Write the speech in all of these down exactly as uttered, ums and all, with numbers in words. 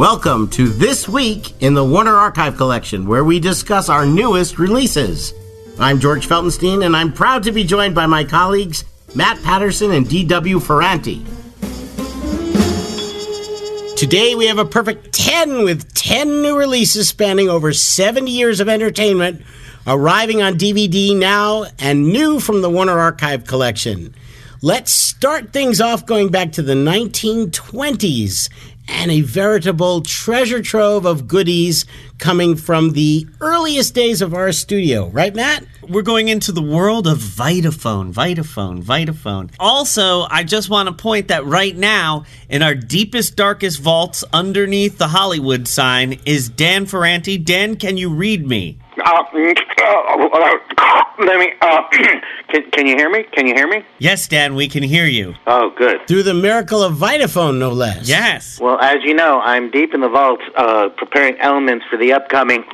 Welcome to This Week in the Warner Archive Collection, where we discuss our newest releases. I'm George Feltenstein, and I'm proud to be joined by my colleagues Matt Patterson and D W Ferranti. Today we have a perfect ten with ten new releases spanning over seventy years of entertainment, arriving on D V D now and new from the Warner Archive Collection. Let's start things off going back to the nineteen twenties and a veritable treasure trove of goodies coming from the earliest days of our studio. Right, Matt? We're going into the world of Vitaphone, Vitaphone, Vitaphone. Also, I just want to point that right now, in our deepest, darkest vaults underneath the Hollywood sign, is Dan Ferranti. Dan, can you read me? Uh, uh, let me, uh, can, can you hear me? Can you hear me? Yes, Dan, we can hear you. Oh, good. Through the miracle of Vitaphone, no less. Yes. Well, as you know, I'm deep in the vaults, uh, preparing elements for the upcoming,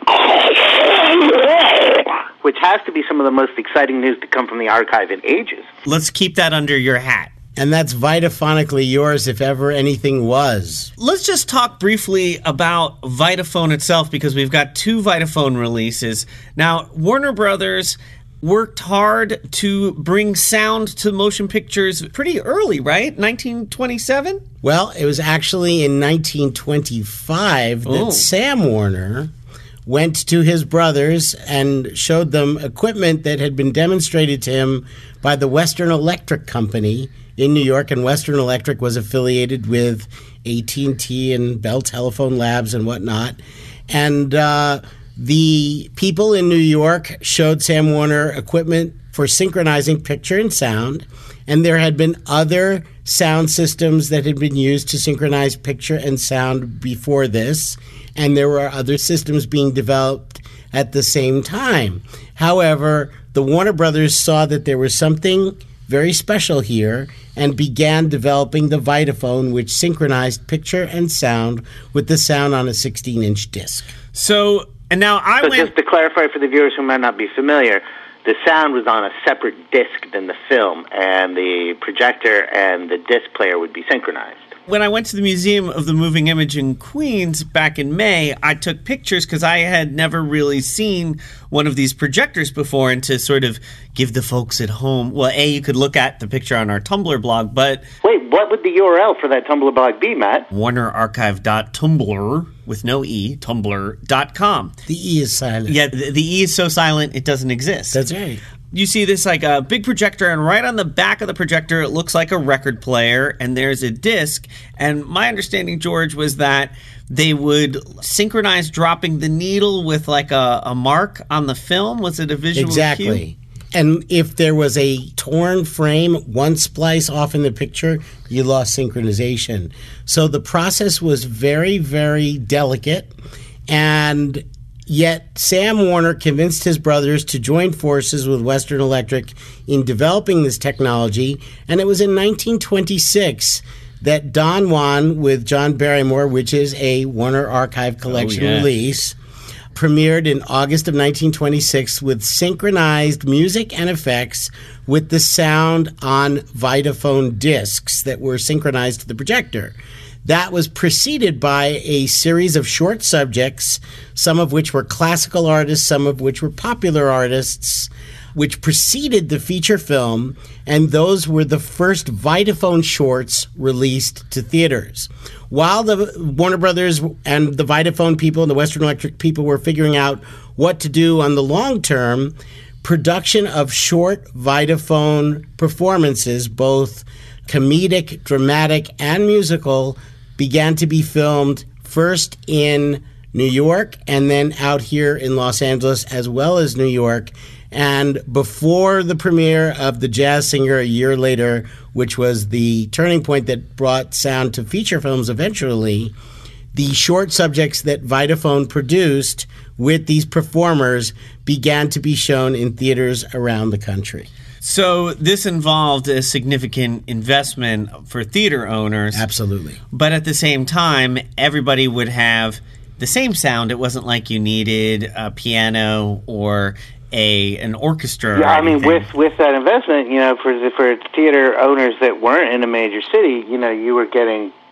which has to be some of the most exciting news to come from the archive in ages. Let's keep that under your hat. And that's Vitaphonically yours if ever anything was. Let's just talk briefly about Vitaphone itself, because we've got two Vitaphone releases. Now, Warner Brothers worked hard to bring sound to motion pictures pretty early, right? nineteen twenty-seven? Well, it was actually in nineteen twenty-five that Oh. Sam Warner went to his brothers and showed them equipment that had been demonstrated to him by the Western Electric Company in New York, and Western Electric was affiliated with A T and T and Bell Telephone Labs and whatnot. And uh, the people in New York showed Sam Warner equipment for synchronizing picture and sound, and there had been other sound systems that had been used to synchronize picture and sound before this, and there were other systems being developed at the same time. However, the Warner Brothers saw that there was something very special here and began developing the Vitaphone, which synchronized picture and sound with the sound on a sixteen-inch disc. So, and now I So went... just to clarify for the viewers who might not be familiar, the sound was on a separate disc than the film, and the projector and the disc player would be synchronized. When I went to the Museum of the Moving Image in Queens back in May, I took pictures because I had never really seen one of these projectors before, and to sort of give the folks at home, well, A, you could look at the picture on our Tumblr blog, but... Wait, what would the U R L for that Tumblr blog be, Matt? warner archive dot tumblr, with no E, tumblr dot com. The E is silent. Yeah, the, the E is so silent it doesn't exist. That's right. You see this like a big projector, and right on the back of the projector it looks like a record player, and there's a disc. And my understanding, George, was that they would synchronize dropping the needle with like a, a mark on the film. Was it a visual Exactly. cue? And if there was a torn frame, one splice off in the picture, you lost synchronization. So the process was very, very delicate, and yet Sam Warner convinced his brothers to join forces with Western Electric in developing this technology, and it was in nineteen twenty-six that Don Juan with John Barrymore, which is a Warner Archive Collection Oh, yeah. release, premiered in August of nineteen twenty-six with synchronized music and effects with the sound on Vitaphone discs that were synchronized to the projector. That was preceded by a series of short subjects, some of which were classical artists, some of which were popular artists, which preceded the feature film, and those were the first Vitaphone shorts released to theaters. While the Warner Brothers and the Vitaphone people and the Western Electric people were figuring out what to do on the long term, production of short Vitaphone performances, both comedic, dramatic, and musical, began to be filmed first in New York and then out here in Los Angeles as well as New York. And before the premiere of The Jazz Singer a year later, which was the turning point that brought sound to feature films eventually, the short subjects that Vitaphone produced with these performers began to be shown in theaters around the country. So this involved a significant investment for theater owners. Absolutely. But at the same time, everybody would have the same sound. It wasn't like you needed a piano or a an orchestra. Yeah, or I mean, anything. with with that investment, you know, for the, for theater owners that weren't in a major city, you know, you were getting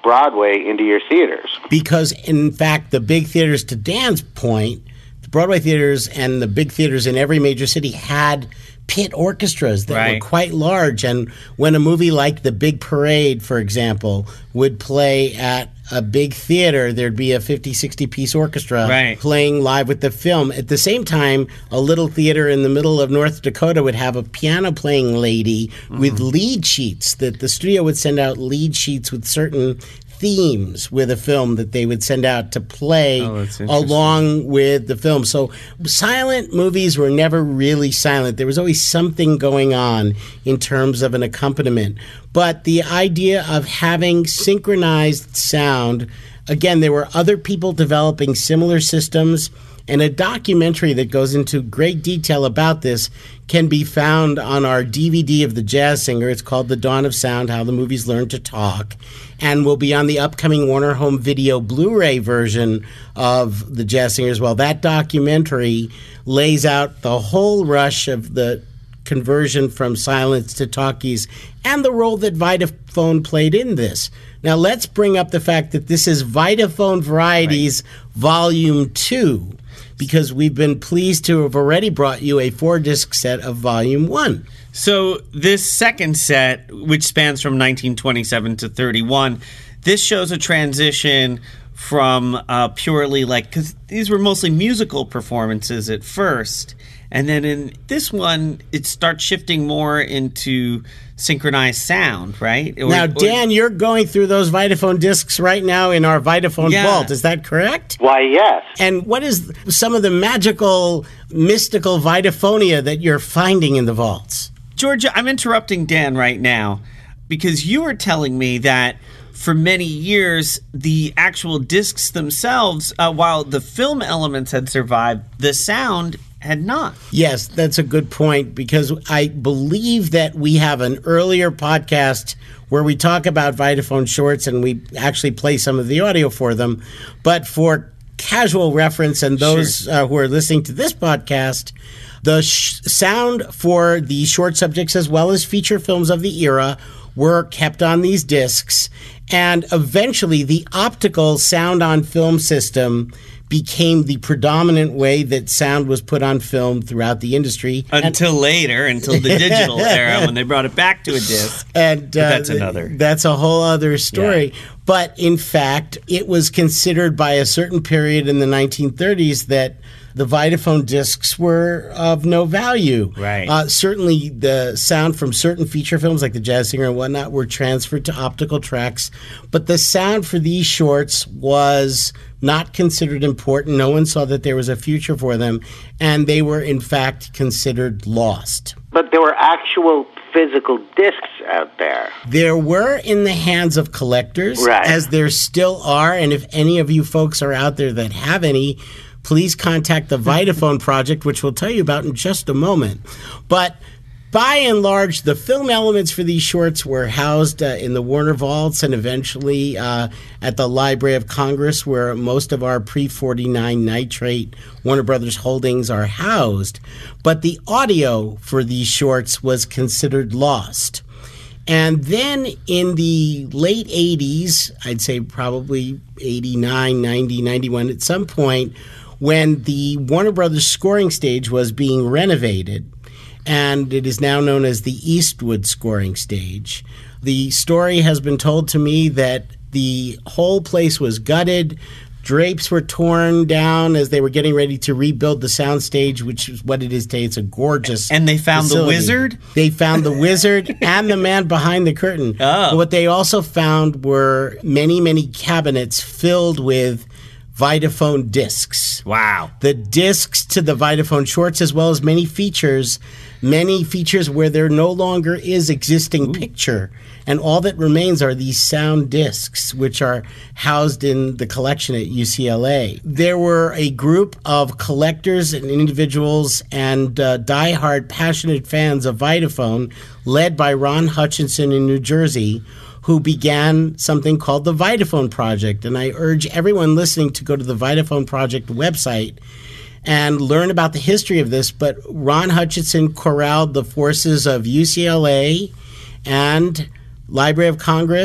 off-Broadway into your theaters. Because, in fact, the big theaters, to Dan's point, the Broadway theaters and the big theaters in every major city had pit orchestras that right. were quite large. And when a movie like The Big Parade, for example, would play at a big theater, there'd be a fifty, sixty-piece orchestra right. playing live with the film. At the same time, a little theater in the middle of North Dakota would have a piano-playing lady mm. with lead sheets, that the studio would send out lead sheets with certain themes with a film that they would send out to play oh, along with the film. So silent movies were never really silent. There was always something going on in terms of an accompaniment. But the idea of having synchronized sound, again, there were other people developing similar systems, and a documentary that goes into great detail about this can be found on our D V D of The Jazz Singer. It's called The Dawn of Sound, How the Movies Learned to Talk, and will be on the upcoming Warner Home Video Blu-ray version of The Jazz Singer as well. That documentary lays out the whole rush of the conversion from silence to talkies and the role that Vitaphone played in this. Now let's bring up the fact that this is Vitaphone Varieties right. Volume two, because we've been pleased to have already brought you a four-disc set of Volume one. So this second set, which spans from nineteen twenty-seven to thirty-one, this shows a transition from uh, purely like, because these were mostly musical performances at first, and then in this one, it starts shifting more into synchronized sound, right? Or, now, Dan, or, you're going through those Vitaphone discs right now in our Vitaphone yeah. vault. Is that correct? Why, yes. And what is some of the magical, mystical Vitaphonia that you're finding in the vaults? Georgia, I'm interrupting Dan right now because you were telling me that for many years, the actual discs themselves, uh, while the film elements had survived, the sound had not. Yes, that's a good point, because I believe that we have an earlier podcast where we talk about Vitaphone shorts and we actually play some of the audio for them. But for casual reference and those sure. uh, who are listening to this podcast, the sh- sound for the short subjects as well as feature films of the era were kept on these discs, and eventually the optical sound on film system became the predominant way that sound was put on film throughout the industry. Until and, later, until the digital era when they brought it back to a disc. And uh, that's another. That's a whole other story. Yeah. But in fact, it was considered by a certain period in the nineteen thirties that the Vitaphone discs were of no value. Right. Uh, certainly the sound from certain feature films like The Jazz Singer and whatnot were transferred to optical tracks, but the sound for these shorts was not considered important. No one saw that there was a future for them, and they were in fact considered lost. But there were actual physical discs out there. There were in the hands of collectors, right. as there still are, and if any of you folks are out there that have any, please contact the Vitaphone Project, which we'll tell you about in just a moment. But by and large, the film elements for these shorts were housed uh, in the Warner Vaults and eventually uh, at the Library of Congress, where most of our pre forty-nine nitrate Warner Brothers holdings are housed. But the audio for these shorts was considered lost. And then in the late eighties, I'd say probably eighty-nine, ninety, ninety-one, at some point, when the Warner Brothers scoring stage was being renovated, and it is now known as the Eastwood scoring stage. The story has been told to me that the whole place was gutted, drapes were torn down as they were getting ready to rebuild the soundstage, which is what it is today. It's a gorgeous And they found facility. the wizard? They found the wizard and the man behind the curtain. Oh. But what they also found were many, many cabinets filled with Vitaphone discs. Wow. The discs to the Vitaphone shorts, as well as many features, many features where there no longer is existing Ooh. picture. And all that remains are these sound discs, which are housed in the collection at U C L A. There were a group of collectors and individuals and uh, diehard passionate fans of Vitaphone, led by Ron Hutchinson in New Jersey, who began something called the Vitaphone Project. And I urge everyone listening to go to the Vitaphone Project website and learn about the history of this. But Ron Hutchinson corralled the forces of U C L A and Library of Congress,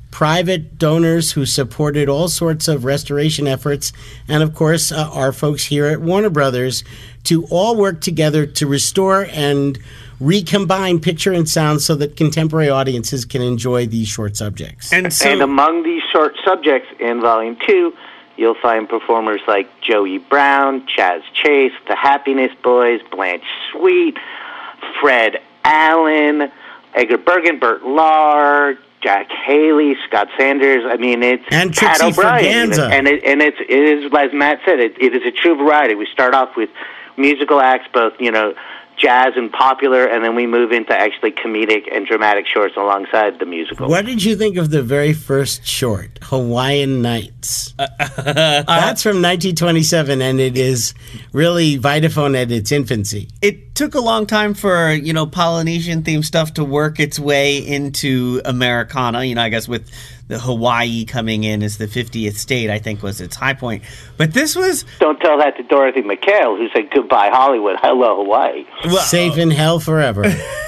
private donors who supported all sorts of restoration efforts, and of course uh, our folks here at Warner Brothers, to all work together to restore and recombine picture and sound so that contemporary audiences can enjoy these short subjects. And, so, and among these short subjects in Volume two, you'll find performers like Joey Brown, Chaz Chase, The Happiness Boys, Blanche Sweet, Fred Allen, Edgar Bergen, Burt Lahr, Jack Haley, Scott Sanders. I mean, it's and Pat Trixie O'Brien, Ferganza. and it and it's it is, as Matt said, it, it is a true variety. We start off with musical acts, both you know, jazz and popular, and then we move into actually comedic and dramatic shorts alongside the musical. What did you think of the very first short, Hawaiian Nights? That's from nineteen twenty-seven, and it is really Vitaphone at its infancy. it took a long time for, you know, Polynesian themed stuff to work its way into Americana. You know, I guess with the Hawaii coming in as the fiftieth state, I think was its high point. But this was... Don't tell that to Dorothy McHale, who said goodbye Hollywood, hello Hawaii. Well, Safe in hell forever.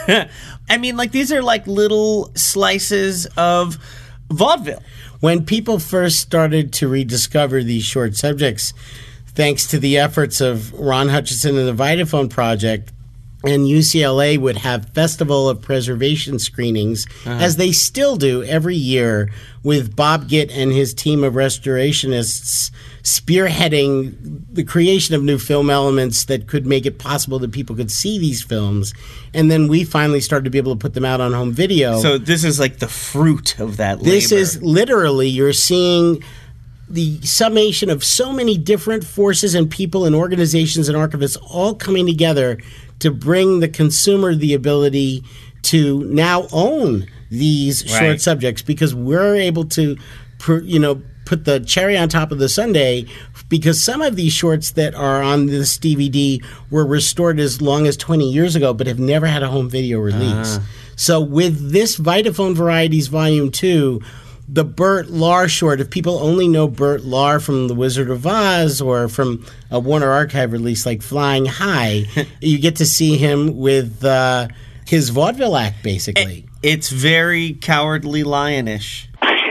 I mean, like, these are like little slices of vaudeville. When people first started to rediscover these short subjects, thanks to the efforts of Ron Hutchinson and the Vitaphone Project, and U C L A would have Festival of Preservation screenings, uh-huh. as they still do every year, with Bob Gitt and his team of restorationists spearheading the creation of new film elements that could make it possible that people could see these films. And then we finally started to be able to put them out on home video. So this is like the fruit of that labor. This is literally, you're seeing the summation of so many different forces and people and organizations and archivists all coming together to bring the consumer the ability to now own these right. short subjects, because we're able to, you know, put the cherry on top of the sundae, because some of these shorts that are on this D V D were restored as long as twenty years ago but have never had a home video release. Uh. So with this Vitaphone Varieties Volume two, the Burt Lahr short, if people only know Burt Lahr from The Wizard of Oz or from a Warner Archive release like Flying High, you get to see him with uh, his vaudeville act, basically. It's very Cowardly Lion-ish.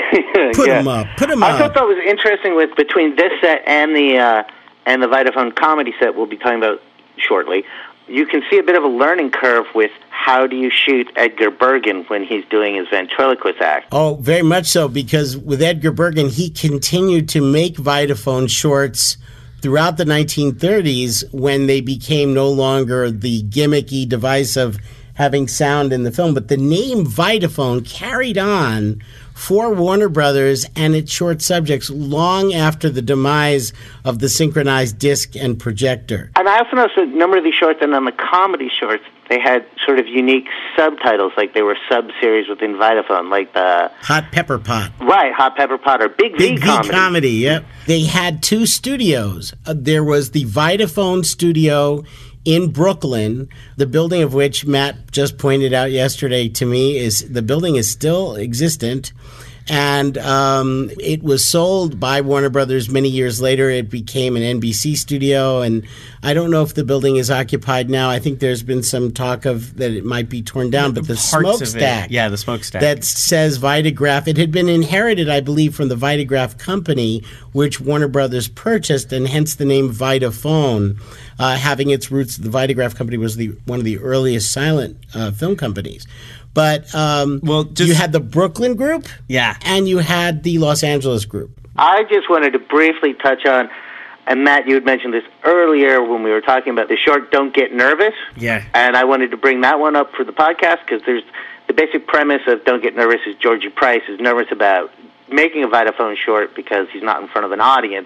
Put yeah. him up. Put him I up. thought that was interesting with between this set and the uh, and the Vitaphone comedy set we'll be talking about shortly. You can see a bit of a learning curve with how do you shoot Edgar Bergen when he's doing his ventriloquist act. Oh, very much so, because with Edgar Bergen, he continued to make Vitaphone shorts throughout the nineteen thirties when they became no longer the gimmicky device of having sound in the film. But the name Vitaphone carried on for Warner Brothers and its short subjects long after the demise of the synchronized disc and projector. And I also noticed a number of these shorts, and on the comedy shorts, they had sort of unique subtitles, like they were sub-series within Vitaphone, like the... Hot Pepper Pot. Right, Hot Pepper Pot, or Big, Big V Comedy. V Comedy, yep. They had two studios. Uh, there was the Vitaphone studio in Brooklyn, the building of which Matt just pointed out yesterday to me is the building is still existent, and um, it was sold by Warner Brothers many years later. It became an N B C studio, and I don't know if the building is occupied now. I think there's been some talk of that it might be torn down, but the smokestack, yeah, the smokestack that says Vitagraph, it had been inherited, I believe, from the Vitagraph company, which Warner Brothers purchased, and hence the name Vitaphone. Uh, having its roots, the Vitagraph company was the one of the earliest silent uh, film companies. But um, well, just, you had the Brooklyn group, yeah, and you had the Los Angeles group. I just wanted to briefly touch on, and Matt, you had mentioned this earlier when we were talking about the short Don't Get Nervous. Yeah. And I wanted to bring that one up for the podcast because there's the basic premise of Don't Get Nervous is Georgie Price is nervous about making a Vitaphone short because he's not in front of an audience.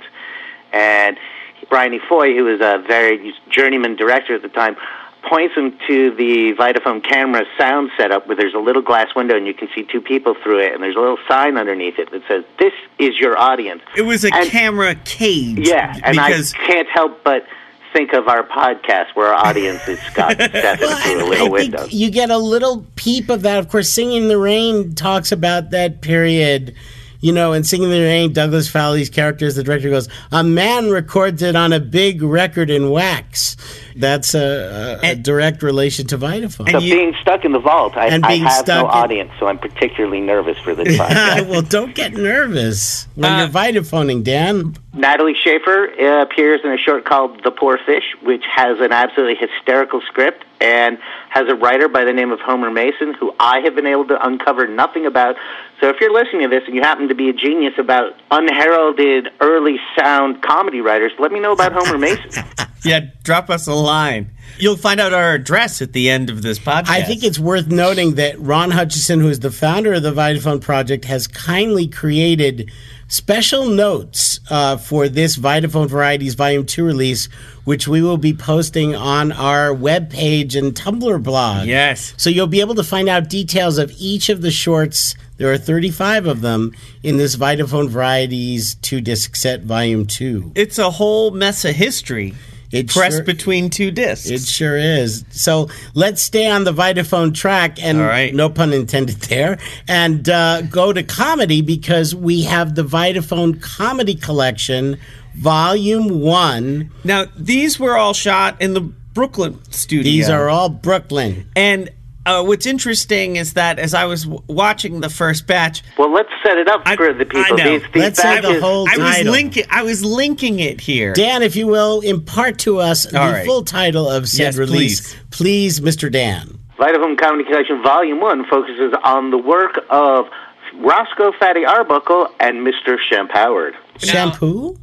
And Brian E. Foy, who was a very journeyman director at the time, points him to the Vitaphone camera sound setup where there's a little glass window and you can see two people through it, and there's a little sign underneath it that says, "This is your audience." It was a and, camera cage. Yeah, and because I can't help but think of our podcast where our audience is Scott and Stephen Well, through a I little think window. you get a little peep of that. Of course, Singing in the Rain talks about that period, you know, in Singing in the Rain, Douglas Fowley's character as the director goes, a man records it on a big record in wax. That's a, a, a direct relation to Vitaphone. So You- being stuck in the vault, I, and I being have stuck no in- audience, so I'm particularly nervous for this podcast. well, don't get nervous when Uh, you're Vitaphoning, Dan. Natalie Schaefer uh, appears in a short called The Poor Fish, which has an absolutely hysterical script and has a writer by the name of Homer Mason, who I have been able to uncover nothing about. So if you're listening to this and you happen to be a genius about unheralded early sound comedy writers, let me know about Homer Mason. Yeah, drop us a line. You'll find out our address at the end of this podcast. I think it's worth noting that Ron Hutchison, who is the founder of the Vitaphone Project, has kindly created special notes uh, for this Vitaphone Varieties Volume two release, which we will be posting on our webpage and Tumblr blog. Yes. So you'll be able to find out details of each of the shorts. There are thirty-five of them in this Vitaphone Varieties two-disc set, Volume two. It's a whole mess of history It pressed sure- between two discs. It sure is. So let's stay on the Vitaphone track, and All right. no pun intended there, and uh, go to comedy because we have the Vitaphone Comedy Collection, Volume one. Now, these were all shot in the Brooklyn studio. These are all Brooklyn. And uh, what's interesting is that as I was w- watching the first batch, Well, let's set it up I- for the people. I know. These, these Let's say the badges- whole I was title. linking. I was linking it here. Dan, if you will, impart to us the All right. full title of said Yes, release. please. Please, Mister Dan. Vitaphone Comedy Collection Volume one focuses on the work of Roscoe Fatty Arbuckle and Mister Shampoward. Shampoo?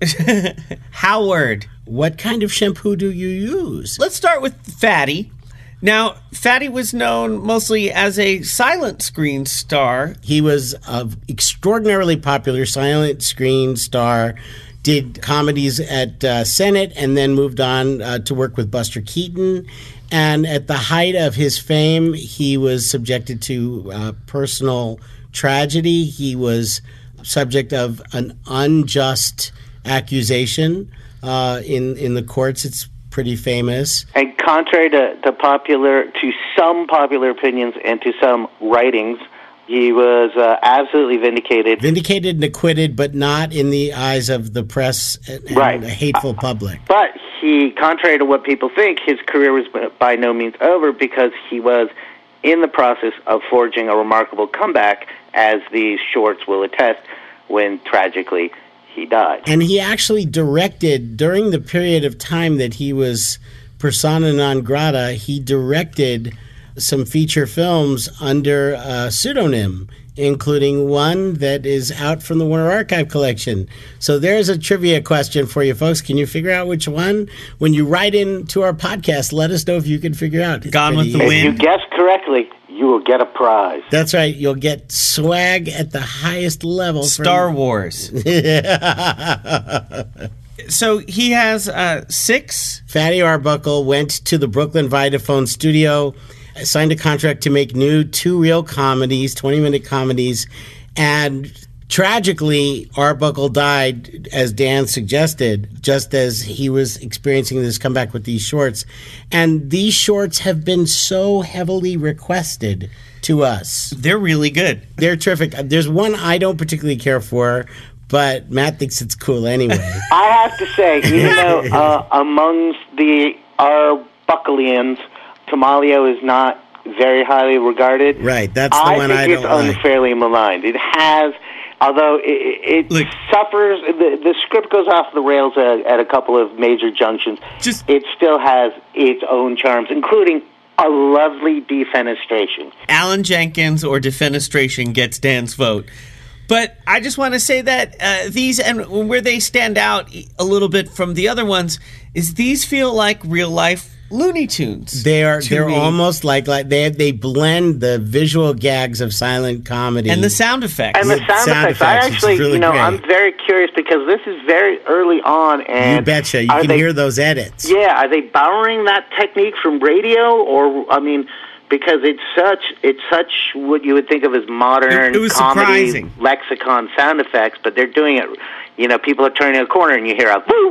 Howard. What kind of shampoo do you use? Let's start with Fatty. Now, Fatty was known mostly as a silent screen star. He was an extraordinarily popular silent screen star, did comedies at uh, Senate, and then moved on uh, to work with Buster Keaton. And at the height of his fame, he was subjected to uh, personal tragedy. He was subject of an unjust accusation uh, in in the courts. It's pretty famous. And contrary to, to popular, to some popular opinions and to some writings, he was uh, absolutely vindicated. Vindicated and acquitted, but not in the eyes of the press and, and Right. a hateful public. But he, contrary to what people think, his career was by no means over because he was in the process of forging a remarkable comeback, as these shorts will attest, when tragically he died. And he actually directed, during the period of time that he was persona non grata, he directed some feature films under a pseudonym, including one that is out from the Warner Archive Collection. So there's a trivia question for you folks. Can you figure out which one? When you write into our podcast, let us know if you can figure out. It's Gone with pretty the easy. If you Wind. guess correctly, you will get a prize. That's right. You'll get swag at the highest level. from- Star Wars. So he has uh, six. Fatty Arbuckle went to the Brooklyn Vitaphone studio, signed a contract to make new two-reel comedies, twenty-minute comedies, and tragically, Arbuckle died, as Dan suggested, just as he was experiencing this comeback with these shorts. And these shorts have been so heavily requested to us. They're really good. They're terrific. There's one I don't particularly care for, but Matt thinks it's cool anyway. I have to say, even though uh, amongst the Arbuckleians, Tamalio is not very highly regarded, Right, that's the I one think I it's don't like. unfairly maligned. It has, although it, it Look. suffers, the, the script goes off the rails at, at a couple of major junctions. Just- it still has its own charms, including a lovely defenestration. Alan Jenkins or defenestration gets Dan's vote. But I just want to say that uh, these, and where they stand out a little bit from the other ones, is these feel like real life Looney Tunes. They are to they're me. almost like like they they blend the visual gags of silent comedy And the sound effects. And the With sound, sound effects, I effects, which is actually, really you know, great. I'm very curious because this is very early on, and You betcha. You are can they, hear those edits. Yeah, are they borrowing that technique from radio, or I mean, because it's such it's such what you would think of as modern It- it was comedy surprising. lexicon sound effects, but they're doing it. You know, people are turning a corner and you hear a boom.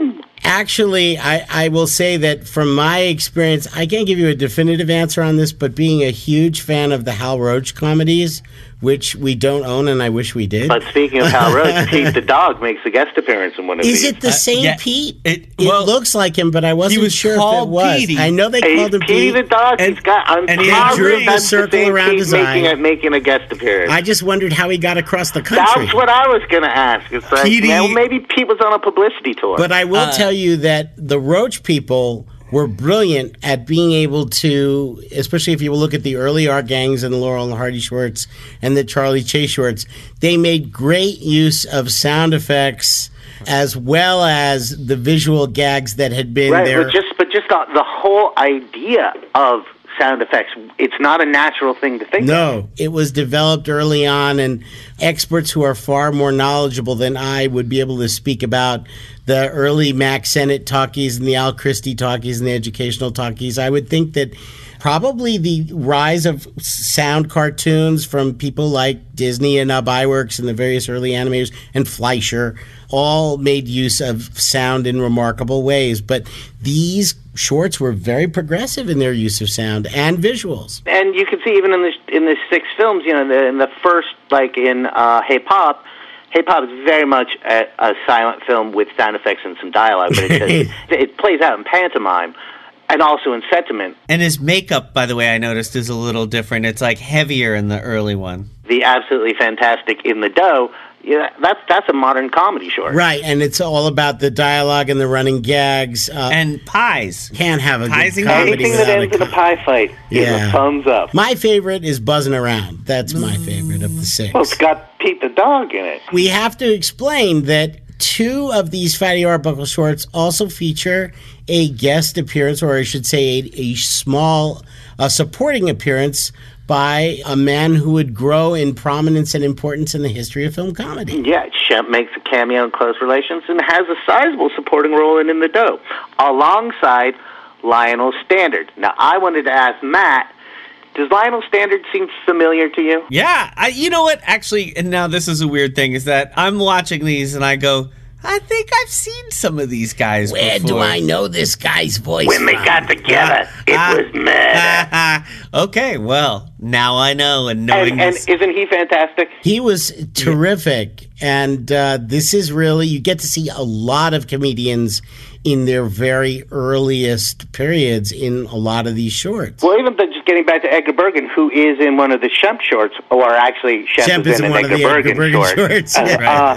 Actually, I, I will say that from my experience, I can't give you a definitive answer on this, but being a huge fan of the Hal Roach comedies, which we don't own and I wish we did. But speaking of Hal Roach, Pete the dog makes a guest appearance in one of Is these. it the same Uh, yeah, Pete? it- It, well, looks like him, but I wasn't he was sure if it called was. Petey. I know they Hey, called him Petey Pete. the dog. And- he's got. I'm and he positive drew that's the circle same around Pete his making eye. a, making a guest appearance. I just wondered how he got across the country. That's what I was going to ask. It's like, Petey- well, maybe Pete was on a publicity tour. But I will Uh, tell you that the Roach people were brilliant at being able to, especially if you look at the early art gangs and the Laurel and Hardy shorts and the Charlie Chase shorts, they made great use of sound effects as well as the visual gags that had been right, there. but just but just the, the whole idea of sound effects, it's not a natural thing to think of. No, it was developed early on, and experts who are far more knowledgeable than I would be able to speak about the early Mack Sennett talkies and the Al Christie talkies and the educational talkies. I would think that probably the rise of sound cartoons from people like Disney and Ub Iwerks and the various early animators and Fleischer all made use of sound in remarkable ways. But these shorts were very progressive in their use of sound and visuals. And you can see even in the in the six films, you know, the, in the first, like in uh, Hey Pop, Hey Pop is very much a, a silent film with sound effects and some dialogue, but it, just, it plays out in pantomime and also in sentiment. And his makeup, by the way, I noticed is a little different. It's like heavier in the early one. The absolutely fantastic In the Dough, yeah, that's that's a modern comedy short. Right, and it's all about the dialogue and the running gags. Uh, And pies. can't have a Pies good and comedy Anything that without ends a in a com- pie fight is Yeah. a thumbs up. My favorite is Buzzing Around. That's my favorite of the six. Well, it's got Pete the dog in it. We have to explain that two of these Fatty Arbuckle shorts also feature a guest appearance, or I should say a, a small a supporting appearance by a man who would grow in prominence and importance in the history of film comedy. Yeah, Shemp makes a cameo in Close Relations and has a sizable supporting role in In the Dough, alongside Lionel Standard. Now, I wanted to ask Matt, does Lionel Standard seem familiar to you? Yeah, I, you know what? Actually, and now this is a weird thing, is that I'm watching these and I go, I think I've seen some of these guys Where before. do I know this guy's voice When they from? got together, it Ah. was murder. Okay, well, now I know, and knowing And, and this. isn't he fantastic? He was terrific, and uh, this is really, you get to see a lot of comedians in their very earliest periods in a lot of these shorts. Well, even the, just getting back to Edgar Bergen, who is in one of the Shemp shorts, or actually Shemp, Shemp is is in in an one of Edgar the Bergen, Edgar Bergen short. shorts, Uh,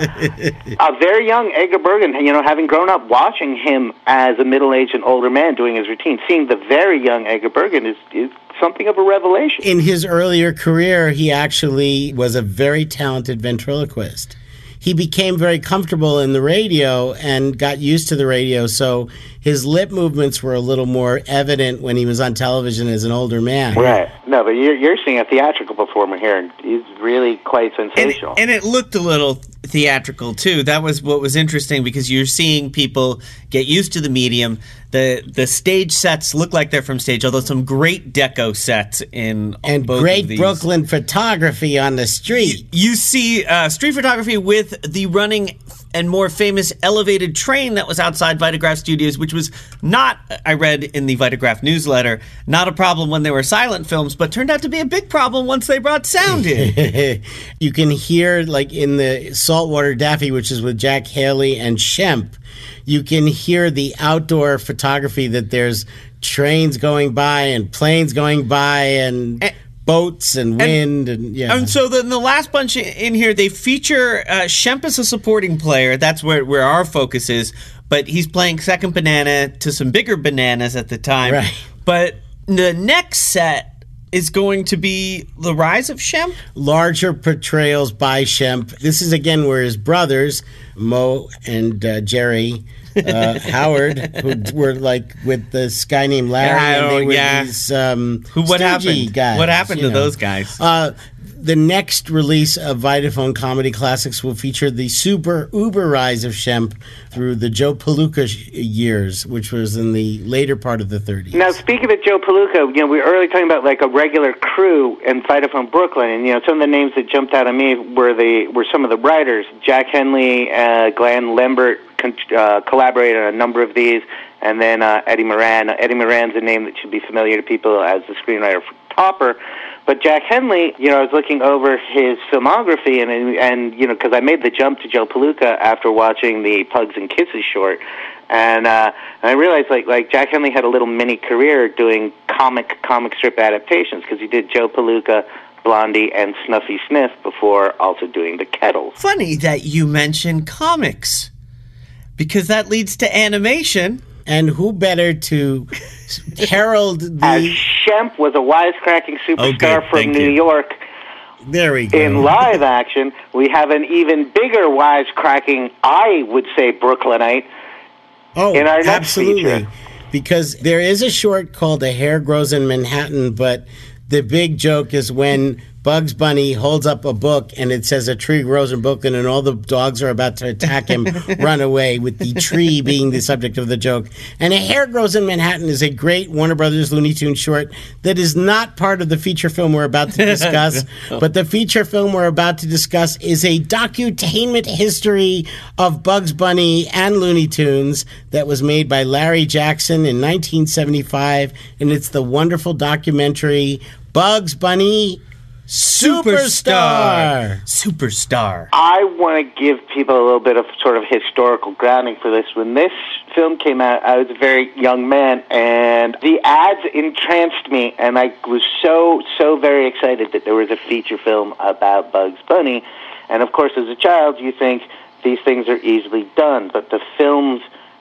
yeah. uh, a very young Edgar Bergen, you know, having grown up watching him as a middle-aged and older man doing his routine, seeing the very young Edgar Bergen is, is something of a revelation. In his earlier career, he actually was a very talented ventriloquist. He became very comfortable in the radio and got used to the radio, so his lip movements were a little more evident when he was on television as an older man. Right. No, but you're, you're seeing a theatrical performer here, and he's really quite And, sensational. and it looked a little theatrical too. That was what was interesting, because you're seeing people get used to the medium. The the stage sets look like they're from stage, although some great deco sets in And both great of these. Brooklyn photography on the street. You see uh, street photography with the running and more famous elevated train that was outside Vitagraph Studios, which was not, I read in the Vitagraph newsletter, not a problem when they were silent films, but turned out to be a big problem once they brought sound in. You can hear, like in the Saltwater Daffy, which is with Jack Haley and Shemp, you can hear the outdoor photography that there's trains going by and planes going by and And- boats and wind and, yeah. And so then the last bunch in here, they feature uh, Shemp as a supporting player. That's where, where our focus is. But he's playing second banana to some bigger bananas at the time. Right. But the next set is going to be the rise of Shemp. Larger portrayals by Shemp. This is again where his brothers, Mo and uh, Jerry uh, Howard, who were like with this guy named Larry, Yeah, and they were yeah. these um, Who? What stagey happened? guys, what happened you to know. those guys? Uh, the next release of Vitaphone Comedy Classics will feature the super uber rise of Shemp through the Joe Palooka sh- years, which was in the later part of the thirties. Now, speaking of Joe Palooka, you know, we were earlier talking about like a regular crew in Vitaphone Brooklyn, and you know, some of the names that jumped out at me were the were some of the writers: Jack Henley, uh, Glenn Lambert, con- uh, collaborated on a number of these. And then uh, Eddie Moran. Eddie Moran's a name that should be familiar to people as the screenwriter for Topper. But Jack Henley, you know, I was looking over his filmography, and, and you know, because I made the jump to Joe Palooka after watching the Pugs and Kisses short. And, uh, and I realized, like, like Jack Henley had a little mini career doing comic comic strip adaptations, because he did Joe Palooka, Blondie, and Snuffy Sniff before also doing The Kettles. Funny that you mention comics, because that leads to animation. And who better to herald the... As Shemp was a wisecracking superstar oh, from Thank New you. York. There we go. In live action, we have an even bigger wisecracking, I would say, Brooklynite. Oh, in our next absolutely. feature. Because there is a short called A Hair Grows in Manhattan, but the big joke is when Bugs Bunny holds up a book and it says a tree grows in Brooklyn and all the dogs are about to attack him, run away, with the tree being the subject of the joke. And A Hair Grows in Manhattan is a great Warner Brothers Looney Tunes short that is not part of the feature film we're about to discuss, but the feature film we're about to discuss is a docutainment history of Bugs Bunny and Looney Tunes that was made by Larry Jackson in nineteen seventy-five, and it's the wonderful documentary Bugs Bunny Superstar. Superstar. I want to give people a little bit of sort of historical grounding for this. When this film came out, I was a very young man, and the ads entranced me, and I was so, so very excited that there was a feature film about Bugs Bunny. And, of course, as a child, you think these things are easily done, but the film's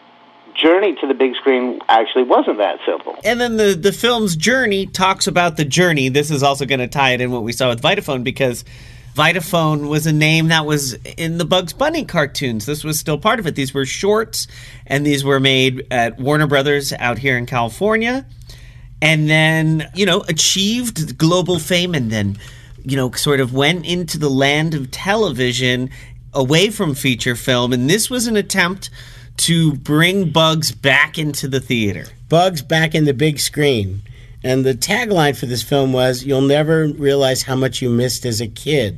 journey to the big screen actually wasn't that simple. And then the, the film's journey talks about the journey. This is also going to tie it in what we saw with Vitaphone, because Vitaphone was a name that was in the Bugs Bunny cartoons. This was still part of it. These were shorts, and these were made at Warner Brothers out here in California, and then, you know, achieved global fame, and then, you know, sort of went into the land of television away from feature film. And this was an attempt to bring Bugs back into the theater. Bugs back in the big screen. And the tagline for this film was, "You'll never realize how much you missed as a kid."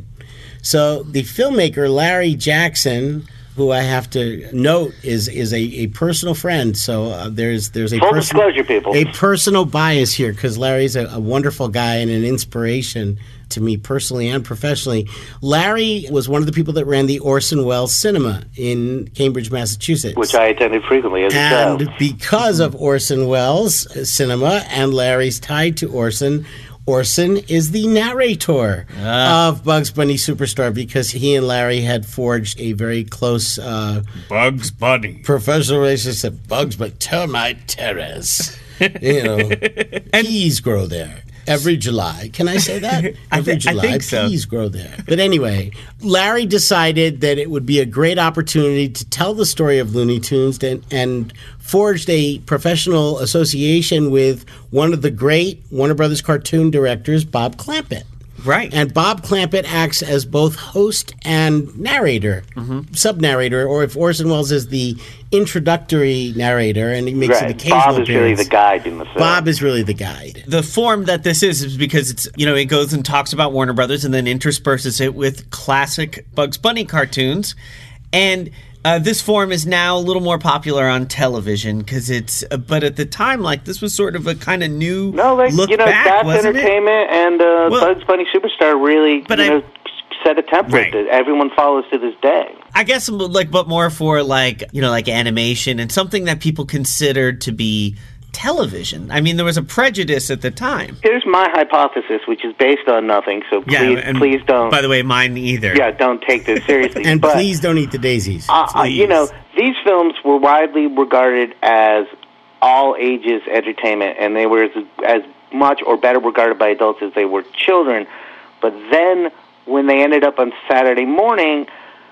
So the filmmaker, Larry Jackson, who I have to note is is a, a personal friend. So uh, there's there's a Full personal, disclosure, people. a personal bias here, because Larry's a, a wonderful guy and an inspiration to me personally and professionally. Larry was one of the people that ran the Orson Welles Cinema in Cambridge, Massachusetts, Which I attended frequently as a and child. because of Orson Welles Cinema and Larry's tied to Orson, Orson is the narrator ah. of Bugs Bunny Superstar, because he and Larry had forged a very close uh, Bugs Bunny professional relationship. Bugs Bunny, termite terrace. You know, peas grow there. Every July. Can I say that? Every I th- July, I think so. Peas grow there. But anyway, Larry decided that it would be a great opportunity to tell the story of Looney Tunes, and, and forged a professional association with one of the great Warner Brothers cartoon directors, Bob Clampett. Right. And Bob Clampett acts as both host and narrator, mm-hmm. sub-narrator, or if Orson Welles is the introductory narrator and he makes right. an occasional Bob is appearance. really the guide in the film. Bob is really the guide. The form that this is is because it's, you know, it goes and talks about Warner Brothers and then intersperses it with classic Bugs Bunny cartoons. And uh, this form is now a little more popular on television because it's, uh, but at the time, like, this was sort of a kind of new no, like, look you know, back, That's wasn't Entertainment it? and uh, well, Bugs Bunny Superstar really, but you I, know, set a template right. that everyone follows to this day. I guess, like, but more for, like, you know, like animation and something that people considered to be television. I mean, there was a prejudice at the time. Here's my hypothesis, which is based on nothing, so please, yeah, and please don't. By the way, mine either. Yeah, don't take this seriously. And but, please don't eat the daisies. Uh, uh, you know, these films were widely regarded as all ages entertainment, and they were as, as much or better regarded by adults as they were children. But then, when they ended up on Saturday morning,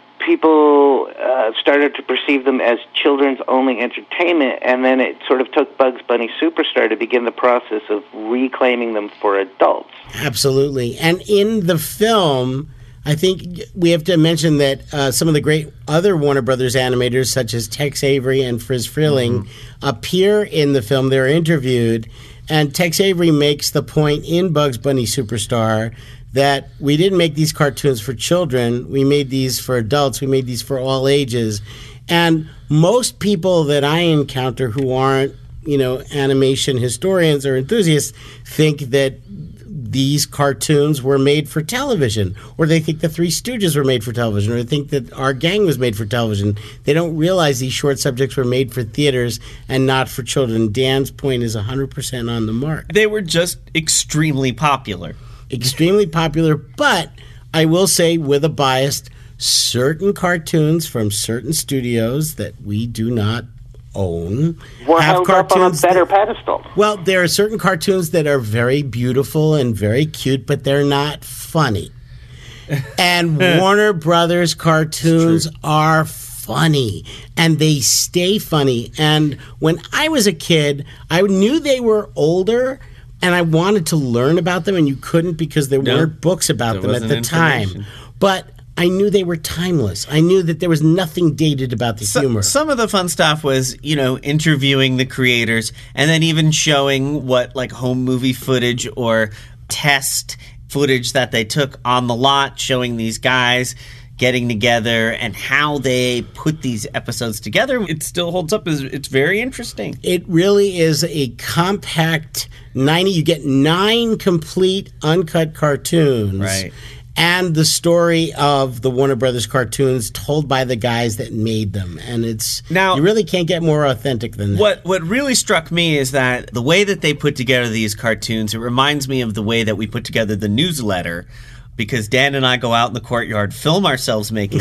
people uh, started to perceive them as children's only entertainment, and then it sort of took Bugs Bunny Superstar to begin the process of reclaiming them for adults. Absolutely. And in the film, I think we have to mention that uh, some of the great other Warner Brothers animators, such as Tex Avery and Friz Freleng, mm-hmm. appear in the film. They're interviewed, and Tex Avery makes the point in Bugs Bunny Superstar that we didn't make these cartoons for children. We made these for adults. We made these for all ages. And most people that I encounter who aren't, you know, animation historians or enthusiasts think that these cartoons were made for television, or they think the Three Stooges were made for television, or they think that Our Gang was made for television. They don't realize these short subjects were made for theaters and not for children. Dan's point is one hundred percent on the mark. They were just extremely popular. Extremely popular, but I will say with a bias, certain cartoons from certain studios that we do not own Were have held up on a cartoons better that- pedestal. Well, there are certain cartoons that are very beautiful and very cute, but they're not funny. And Warner Brothers cartoons are funny, and they stay funny. And when I was a kid, I knew they were older, and I wanted to learn about them, and you couldn't because there No, weren't books about there them at wasn't the time. information. But I knew they were timeless. I knew that there was nothing dated about the So- humor. Some of the fun stuff was, you know, interviewing the creators and then even showing what like home movie footage or test footage that they took on the lot, showing these guys getting together and how they put these episodes together. It still holds up. It's very interesting. It really is a compact ninety. You get nine complete uncut cartoons. Right. And the story of the Warner Brothers cartoons told by the guys that made them. And it's Now- you really can't get more authentic than that. What what really struck me is that the way that they put together these cartoons, it reminds me of the way that we put together the newsletter, because Dan and I go out in the courtyard, film ourselves making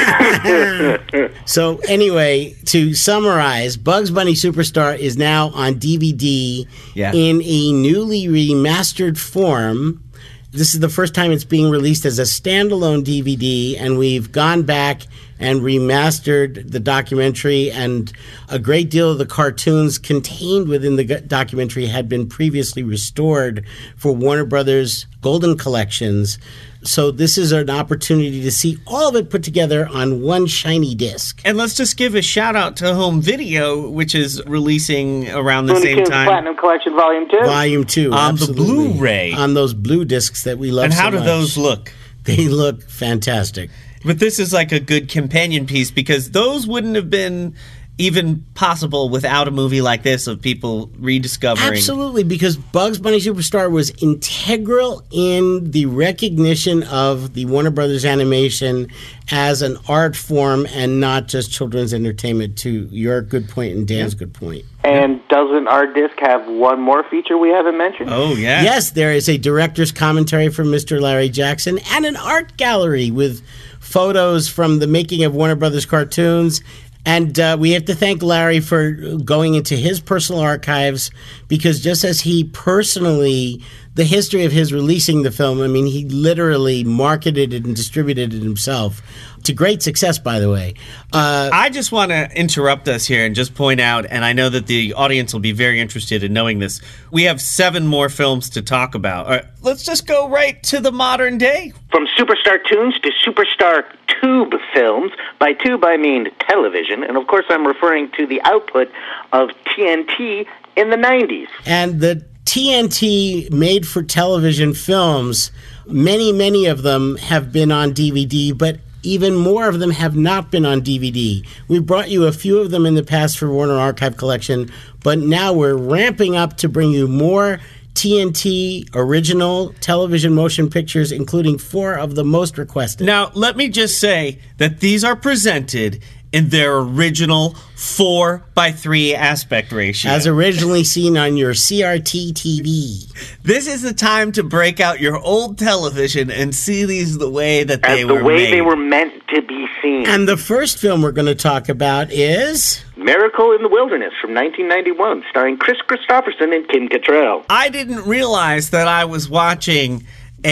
things. So anyway, to summarize, Bugs Bunny Superstar is now on D V D Yeah. in a newly remastered form. This is the first time it's being released as a standalone D V D, and we've gone back and remastered the documentary, and a great deal of the cartoons contained within the gu- documentary had been previously restored for Warner Brothers Golden Collections. So this is an opportunity to see all of it put together on one shiny disc. And let's just give a shout out to Home Video, which is releasing around the Looney same Tunes time. Platinum Collection Volume two. Volume two. On the absolutely. Blu-ray. On those blue discs that we love And so how do much. those look? They look fantastic. But this is like a good companion piece because those wouldn't have been even possible without a movie like this of people rediscovering. Absolutely, because Bugs Bunny Superstar was integral in the recognition of the Warner Brothers animation as an art form and not just children's entertainment, to your good point and Dan's good point. And doesn't our disc have one more feature we haven't mentioned? Oh, yeah. Yes, there is a director's commentary from Mister Larry Jackson and an art gallery with photos from the making of Warner Brothers cartoons. And uh, we have to thank Larry for going into his personal archives, because just as he personally, the history of his releasing the film, I mean, he literally marketed it and distributed it himself to great success, by the way. Uh, I just want to interrupt us here and just point out, and I know that the audience will be very interested in knowing this, we have seven more films to talk about. All right, let's just go right to the modern day. From Superstar Tunes to Superstar Tube Films. By tube, I mean television. And of course, I'm referring to the output of T N T in the nineties. And the T N T made-for-television films, many, many of them have been on D V D, but even more of them have not been on D V D. We brought you a few of them in the past for Warner Archive Collection, but now we're ramping up to bring you more T N T original television motion pictures, including four of the most requested. Now, let me just say that these are presented in their original four by three aspect ratio. As originally seen on your C R T T V. This is the time to break out your old television and see these the way that they As the were way made. they were meant to be seen. And the first film we're going to talk about is... Miracle in the Wilderness from nineteen ninety-one, starring Chris Christopherson and Kim Cattrall. I didn't realize that I was watching